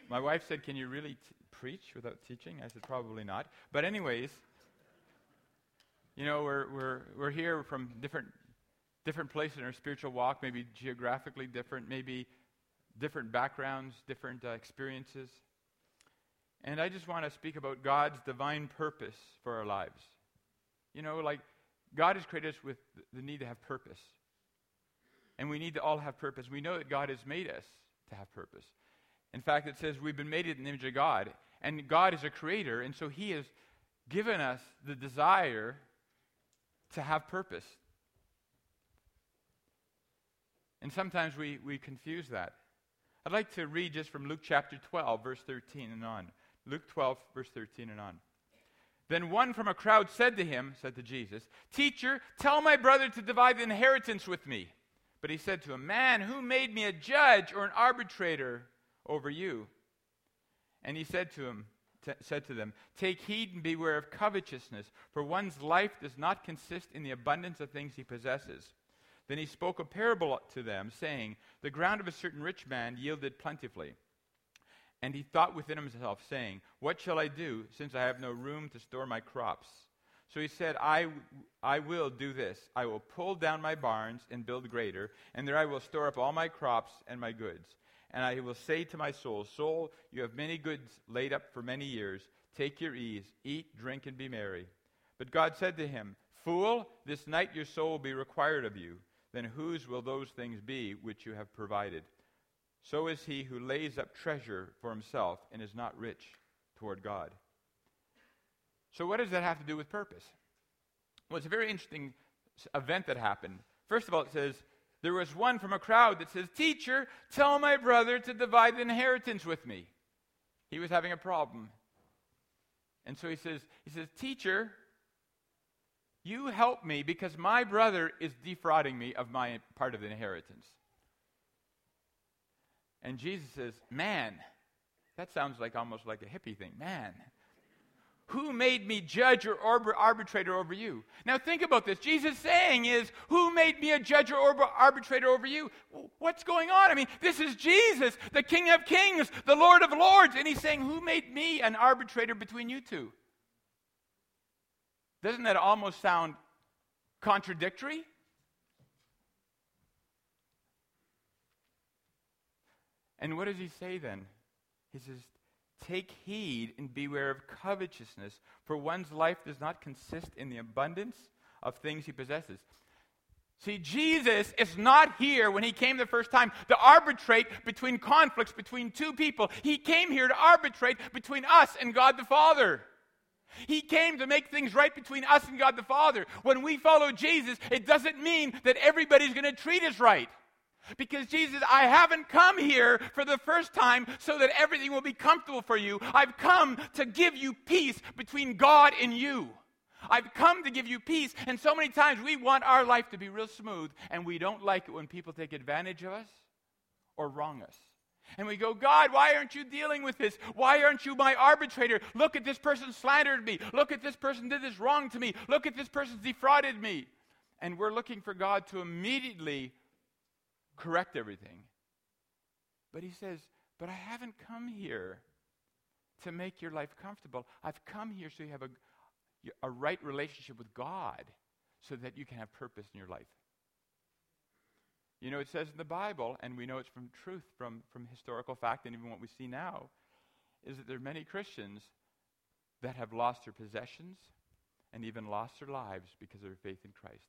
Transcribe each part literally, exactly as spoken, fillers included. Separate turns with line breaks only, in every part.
My wife said, can you really t- preach without teaching? I said, probably not. But anyways, you know, we're we're we're here from different different places in our spiritual walk, maybe geographically different, maybe different backgrounds, different uh, experiences. And I just want to speak about God's divine purpose for our lives. You know, like God has created us with the need to have purpose. And we need to all have purpose. We know that God has made us to have purpose. In fact, it says we've been made in the image of God. And God is a creator, and so he has given us the desire to have purpose. And sometimes we, we confuse that. I'd like to read just from Luke chapter twelve, verse thirteen and on. Luke twelve, verse thirteen and on. Then one from a crowd said to him, said to Jesus, "Teacher, tell my brother to divide the inheritance with me." But he said to him, "Man, who made me a judge or an arbitrator over you?" And he said to him, t- said to them, "Take heed and beware of covetousness, for one's life does not consist in the abundance of things he possesses." Then he spoke a parable to them, saying, "The ground of a certain rich man yielded plentifully. And he thought within himself, saying, 'What shall I do, since I have no room to store my crops?' So he said, I, I will do this. I will pull down my barns and build greater, and there I will store up all my crops and my goods. And I will say to my soul, Soul, you have many goods laid up for many years. Take your ease, eat, drink, and be merry.' But God said to him, 'Fool, this night your soul will be required of you. Then whose will those things be which you have provided? So is he who lays up treasure for himself and is not rich toward God.'" So what does that have to do with purpose? Well, it's a very interesting event that happened. First of all, it says, there was one from a crowd that says, "Teacher, tell my brother to divide the inheritance with me." He was having a problem. And so he says, he says, "Teacher, you help me because my brother is defrauding me of my part of the inheritance." And Jesus says, "Man," that sounds like almost like a hippie thing. "Man, who made me judge or arbitrator over you?" Now think about this. Jesus saying is, who made me a judge or arbitrator over you? What's going on? I mean, this is Jesus, the King of Kings, the Lord of Lords. And he's saying, who made me an arbitrator between you two? Doesn't that almost sound contradictory? And what does he say then? He says, "Take heed and beware of covetousness, for one's life does not consist in the abundance of things he possesses." See, Jesus is not here when he came the first time to arbitrate between conflicts between two people. He came here to arbitrate between us and God the Father. He came to make things right between us and God the Father. When we follow Jesus, it doesn't mean that everybody's going to treat us right. Because Jesus, I haven't come here for the first time so that everything will be comfortable for you. I've come to give you peace between God and you. I've come to give you peace. And so many times we want our life to be real smooth, and we don't like it when people take advantage of us or wrong us. And we go, "God, why aren't you dealing with this? Why aren't you my arbitrator? Look at this person slandered me. Look at this person did this wrong to me. Look at this person defrauded me." And we're looking for God to immediately correct everything. But he says, "But I haven't come here to make your life comfortable. I've come here so you have a, a right relationship with God so that you can have purpose in your life." You know, it says in the Bible, and we know it's from truth, from, from historical fact, and even what we see now, is that there are many Christians that have lost their possessions and even lost their lives because of their faith in Christ.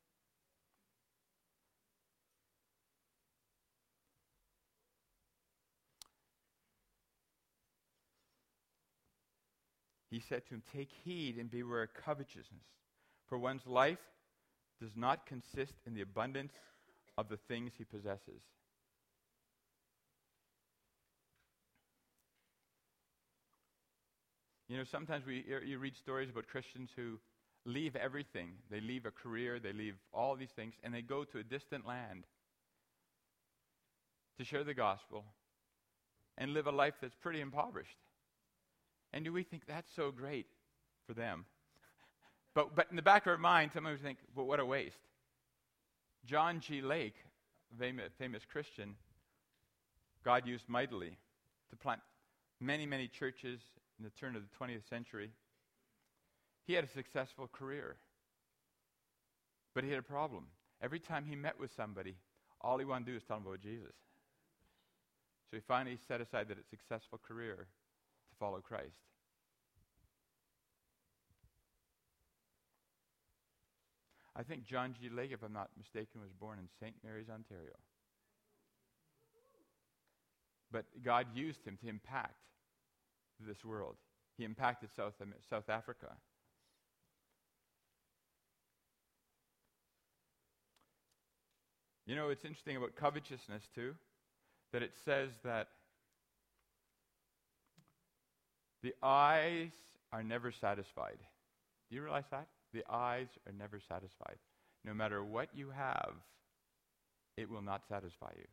He said to him, "Take heed and beware of covetousness, for one's life does not consist in the abundance of the things he possesses." You know, sometimes we you read stories about Christians who leave everything. They leave a career, they leave all these things, and they go to a distant land to share the gospel and live a life that's pretty impoverished. And do we think that's so great for them? But but in the back of our mind, sometimes we think, well, what a waste. John G. Lake, famous, famous Christian, God used mightily to plant many, many churches in the turn of the twentieth century. He had a successful career. But he had a problem. Every time he met with somebody, all he wanted to do was tell them about Jesus. So he finally set aside that a successful career to follow Christ. I think John G. Lake, if I'm not mistaken, was born in Saint Mary's, Ontario. But God used him to impact this world. He impacted South, um, South Africa. You know, it's interesting about covetousness, too, that it says that the eyes are never satisfied. Do you realize that? The eyes are never satisfied. No matter what you have, it will not satisfy you.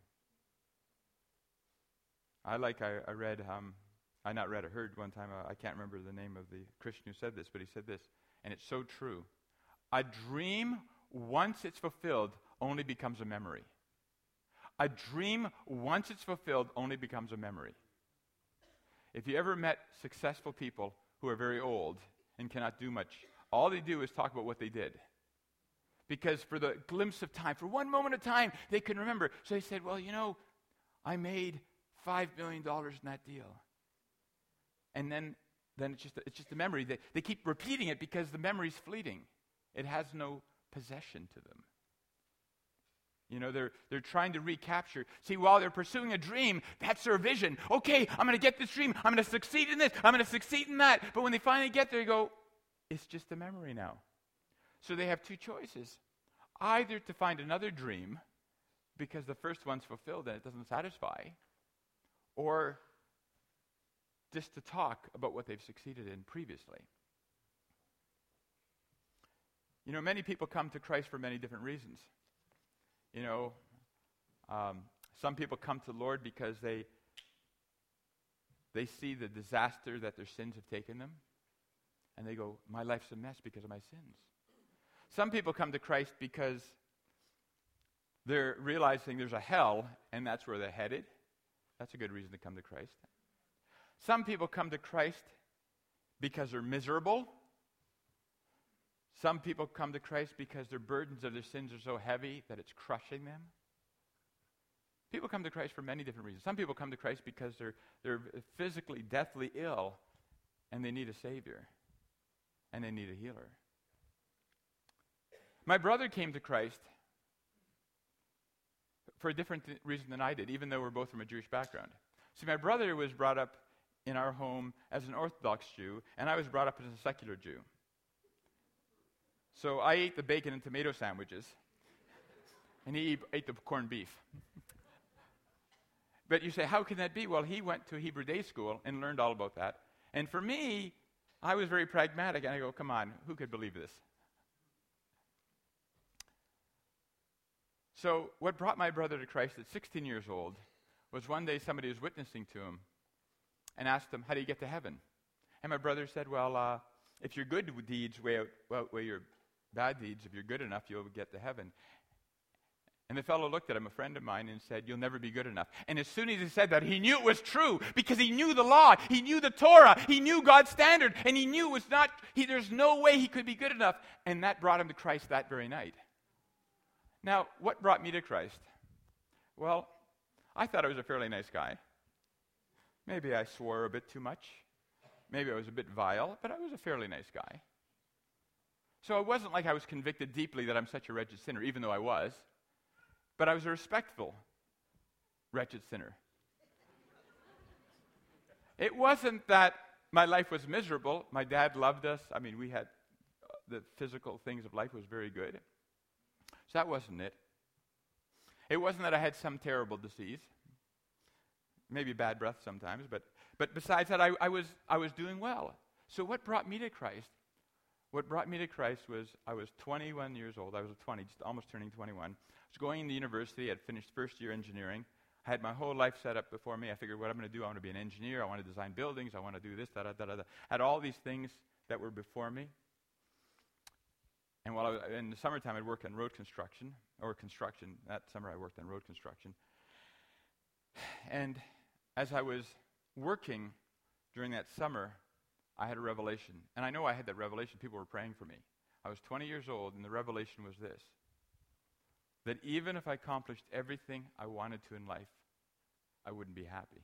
I like, I, I read, um, I not read, I heard one time, uh, I can't remember the name of the Christian who said this, but he said this, and it's so true. A dream, once it's fulfilled, only becomes a memory. A dream, once it's fulfilled, only becomes a memory. If you ever met successful people who are very old and cannot do much, all they do is talk about what they did. Because for the glimpse of time, for one moment of time, they can remember. So they said, well, you know, I made five million dollars in that deal. And then, then it's just a, it's just a memory. They, they keep repeating it because the memory's fleeting. It has no possession to them. You know, they're they're trying to recapture. See, while they're pursuing a dream, that's their vision. Okay, I'm going to get this dream. I'm going to succeed in this. I'm going to succeed in that. But when they finally get there, they go, it's just a memory now. So they have two choices. Either to find another dream because the first one's fulfilled and it doesn't satisfy, or just to talk about what they've succeeded in previously. You know, many people come to Christ for many different reasons. You know, um, some people come to the Lord because they they see the disaster that their sins have taken them, and they go, my life's a mess because of my sins. Some people come to Christ because they're realizing there's a hell, and that's where they're headed. That's a good reason to come to Christ. Some people come to Christ because they're miserable. Some people come to Christ because their burdens of their sins are so heavy that it's crushing them. People come to Christ for many different reasons. Some people come to Christ because they're they're physically, deathly ill, and they need a Savior, and they need a healer. My brother came to Christ for a different th- reason than I did, even though we're both from a Jewish background. See, my brother was brought up in our home as an Orthodox Jew, and I was brought up as a secular Jew. So I ate the bacon and tomato sandwiches, and he ate the corned beef. But you say, how can that be? Well, he went to Hebrew day school and learned all about that. And for me, I was very pragmatic, and I go, come on, who could believe this? So what brought my brother to Christ at sixteen years old was one day somebody was witnessing to him and asked him, how do you get to heaven? And my brother said, well, uh, if your good deeds weigh out well, weigh your bad deeds, if you're good enough, you'll get to heaven. And the fellow looked at him, a friend of mine, and said, you'll never be good enough. And as soon as he said that, he knew it was true because he knew the law, he knew the Torah, he knew God's standard, and he knew it was not, he, there's no way he could be good enough. And that brought him to Christ that very night. Now, what brought me to Christ? Well, I thought I was a fairly nice guy. Maybe I swore a bit too much. Maybe I was a bit vile, but I was a fairly nice guy. So it wasn't like I was convicted deeply that I'm such a wretched sinner, even though I was. But I was a respectful, wretched sinner. It wasn't that my life was miserable. My dad loved us. I mean, we had uh, the physical things of life was very good. So that wasn't it. It wasn't that I had some terrible disease. Maybe bad breath sometimes, but but besides that, I, I was I was doing well. So what brought me to Christ? What brought me to Christ was I was twenty-one years old. I was twenty, just almost turning twenty-one. I was going to university. I had finished first year engineering. I had my whole life set up before me. I figured what I'm going to do, I want to be an engineer. I want to design buildings. I want to do this, da da da da. da. I had all these things that were before me. And while I was, in the summertime, I'd work on road construction, or construction. That summer, I worked on road construction. And as I was working, during that summer, I had a revelation. And I know I had that revelation. People were praying for me. I was twenty years old, and the revelation was this: that even if I accomplished everything I wanted to in life, I wouldn't be happy.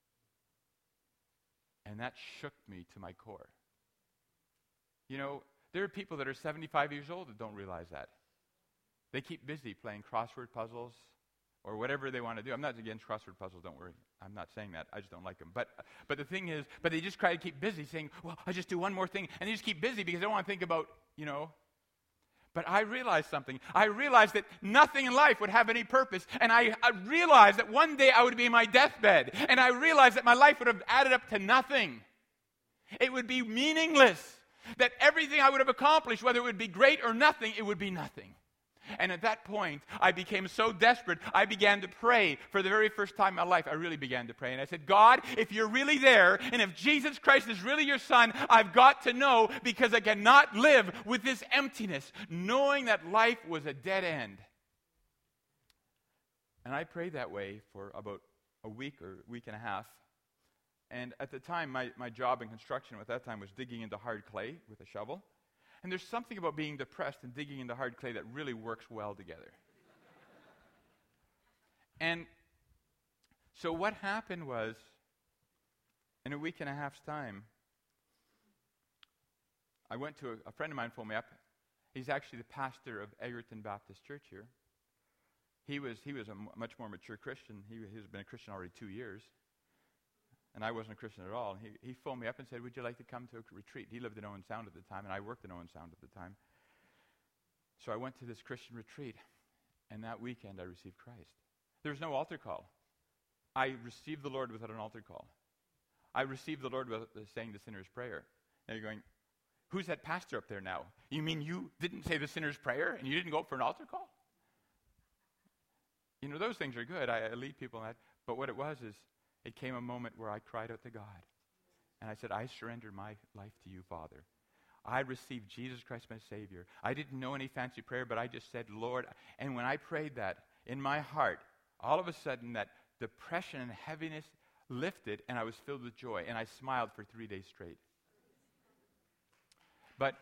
And that shook me to my core. You know, there are people that are seventy-five years old that don't realize that. They keep busy playing crossword puzzles or whatever they want to do. I'm not against crossword puzzles, don't worry. I'm not saying that. I just don't like them. But but the thing is, but they just try to keep busy saying, well, I just do one more thing. And they just keep busy because they don't want to think about, you know. But I realized something. I realized that nothing in life would have any purpose. And I, I realized that one day I would be in my deathbed. And I realized that my life would have added up to nothing. It would be meaningless. That everything I would have accomplished, whether it would be great or nothing, it would be nothing. And at that point, I became so desperate, I began to pray. For the very first time in my life, I really began to pray. And I said, God, if you're really there, and if Jesus Christ is really your Son, I've got to know, because I cannot live with this emptiness, knowing that life was a dead end. And I prayed that way for about a week or week and a half. And at the time, my, my job in construction at that time was digging into hard clay with a shovel. And there's something about being depressed and digging into hard clay that really works well together. And so what happened was, in a week and a half's time, I went to a, a friend of mine phoned me up. He's actually the pastor of Egerton Baptist Church here. He was he was a m- much more mature Christian. He, he's been a Christian already two years. And I wasn't a Christian at all. He, he phoned me up and said, would you like to come to a retreat? He lived in Owen Sound at the time, and I worked in Owen Sound at the time. So I went to this Christian retreat, and that weekend I received Christ. There was no altar call. I received the Lord without an altar call. I received the Lord without saying the sinner's prayer. And you're going, who's that pastor up there now? You mean you didn't say the sinner's prayer, and you didn't go for an altar call? You know, those things are good. I, I lead people in that. But what it was is, it came a moment where I cried out to God. And I said, I surrender my life to you, Father. I received Jesus Christ, my Savior. I didn't know any fancy prayer, but I just said, Lord. And when I prayed that, in my heart, all of a sudden that depression and heaviness lifted, and I was filled with joy. And I smiled for three days straight. But,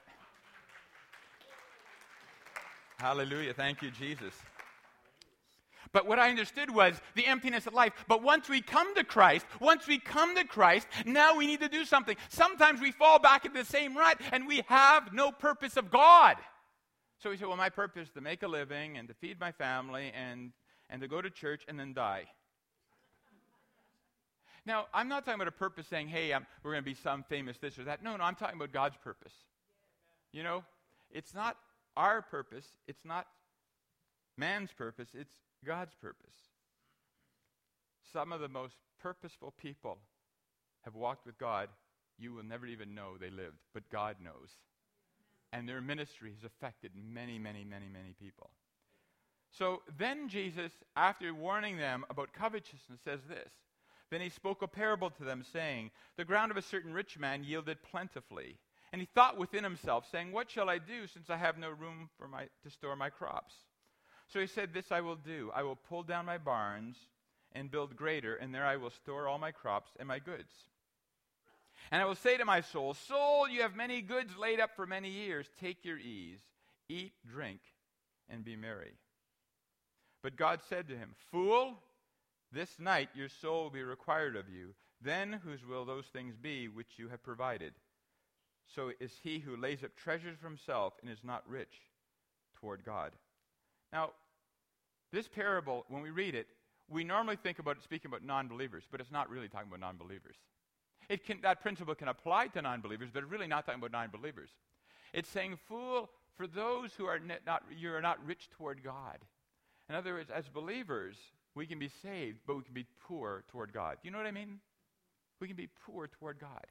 hallelujah, thank you, Jesus. But what I understood was the emptiness of life. But once we come to Christ, once we come to Christ, now we need to do something. Sometimes we fall back into the same rut and we have no purpose of God. So we say, well, my purpose is to make a living and to feed my family and, and to go to church and then die. Now, I'm not talking about a purpose saying, hey, um, we're going to be some famous this or that. No, no, I'm talking about God's purpose. You know, it's not our purpose. It's not man's purpose. It's God's purpose. Some of the most purposeful people have walked with God. You will never even know they lived, but God knows. And their ministry has affected many, many, many, many people. So then Jesus, after warning them about covetousness, says this. Then he spoke a parable to them, saying, the ground of a certain rich man yielded plentifully. And he thought within himself, saying, what shall I do, since I have no room for my to store my crops? So he said, this I will do. I will pull down my barns and build greater, and there I will store all my crops and my goods. And I will say to my soul, soul, you have many goods laid up for many years. Take your ease, eat, drink, and be merry. But God said to him, fool, this night your soul will be required of you. Then whose will those things be which you have provided? So is he who lays up treasures for himself and is not rich toward God. Now, this parable, when we read it, we normally think about it speaking about non-believers, but it's not really talking about non-believers. It can, that principle can apply to non-believers, but it's really not talking about non-believers. It's saying, fool, for those who are net, not, you are not rich toward God. In other words, as believers, we can be saved, but we can be poor toward God. Do you know what I mean? We can be poor toward God.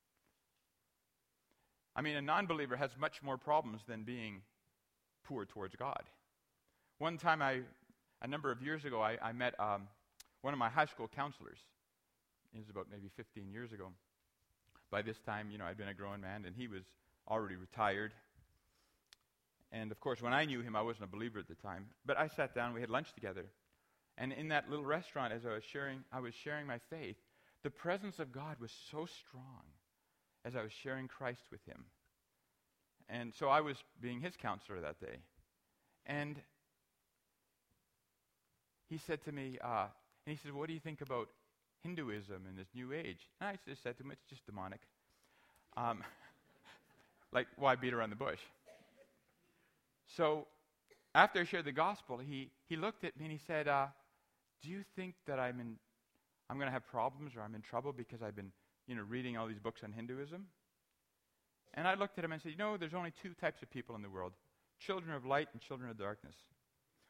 I mean, a non-believer has much more problems than being poor towards God. One time, I, a number of years ago, I, I met um, one of my high school counselors. It was about maybe fifteen years ago. By this time, you know, I'd been a grown man, and he was already retired. And, of course, when I knew him, I wasn't a believer at the time. But I sat down, we had lunch together. And in that little restaurant, as I was sharing, I was sharing my faith, the presence of God was so strong as I was sharing Christ with him. And so I was being his counselor that day. And he said to me, uh, and he said, what do you think about Hinduism in this new age? And I just said to him, it's just demonic. Um, like, why beat around the bush? So after I shared the gospel, he, he looked at me and he said, uh, do you think that I'm in, I'm going to have problems or I'm in trouble because I've been, you know, reading all these books on Hinduism? And I looked at him and said, you know, there's only two types of people in the world, children of light and children of darkness.